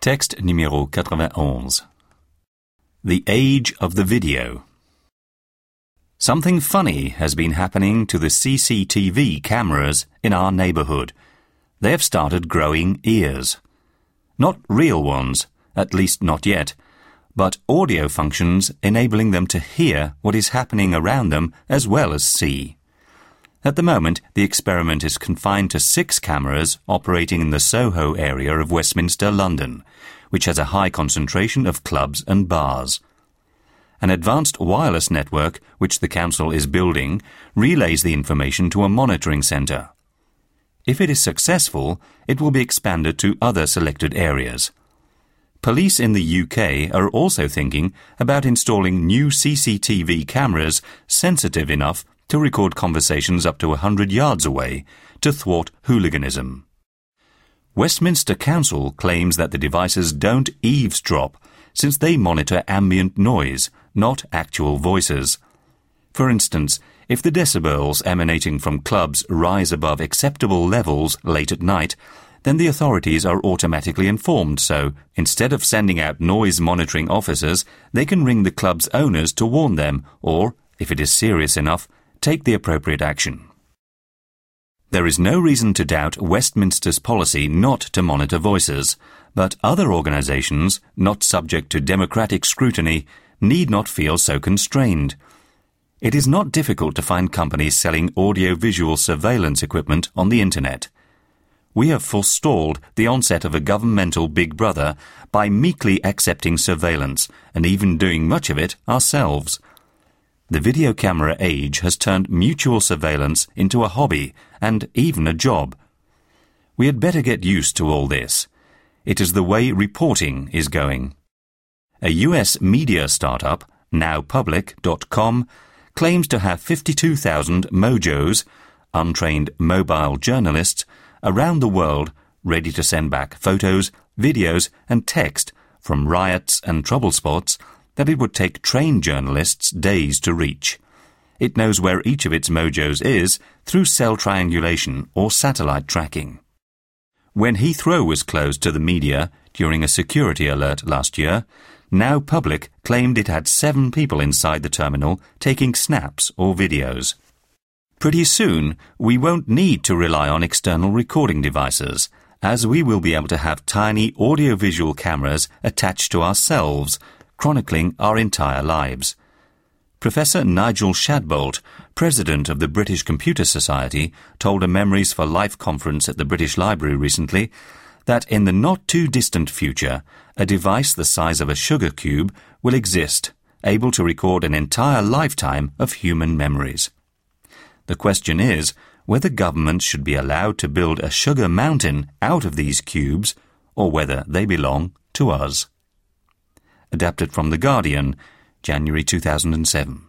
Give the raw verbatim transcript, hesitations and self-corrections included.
Texte numéro quatre-vingt-onze. The Age of the Video. Something funny has been happening to the C C T V cameras in our neighborhood. They have started growing ears. Not real ones, at least not yet, but audio functions enabling them to hear what is happening around them as well as see. At the moment, the experiment is confined to six cameras operating in the Soho area of Westminster, London, which has a high concentration of clubs and bars. An advanced wireless network, which the council is building, relays the information to a monitoring centre. If it is successful, it will be expanded to other selected areas. Police in the U K are also thinking about installing new C C T V cameras sensitive enough to record conversations up to one hundred yards away to thwart hooliganism. Westminster Council claims that the devices don't eavesdrop since they monitor ambient noise, not actual voices. For instance, if the decibels emanating from clubs rise above acceptable levels late at night, then the authorities are automatically informed, so instead of sending out noise monitoring officers, they can ring the club's owners to warn them or, if it is serious enough, take the appropriate action. There is no reason to doubt Westminster's policy not to monitor voices, but other organisations, not subject to democratic scrutiny, need not feel so constrained. It is not difficult to find companies selling audio-visual surveillance equipment on the internet. We have forestalled the onset of a governmental Big Brother by meekly accepting surveillance and even doing much of it ourselves. The video camera age has turned mutual surveillance into a hobby and even a job. We had better get used to all this. It is the way reporting is going. A U S media startup, now public dot com, claims to have fifty-two thousand mojos, untrained mobile journalists, around the world ready to send back photos, videos and text from riots and trouble spots that it would take trained journalists days to reach. It knows where each of its mojos is through cell triangulation or satellite tracking. When Heathrow was closed to the media during a security alert last year, Now Public claimed it had seven people inside the terminal taking snaps or videos. Pretty soon, we won't need to rely on external recording devices, as we will be able to have tiny audiovisual cameras attached to ourselves, chronicling our entire lives. Professor Nigel Shadbolt, president of the British Computer Society, told a Memories for Life conference at the British Library recently that in the not-too-distant future, a device the size of a sugar cube will exist, able to record an entire lifetime of human memories. The question is whether governments should be allowed to build a sugar mountain out of these cubes or whether they belong to us. Adapted from The Guardian, January two thousand seven.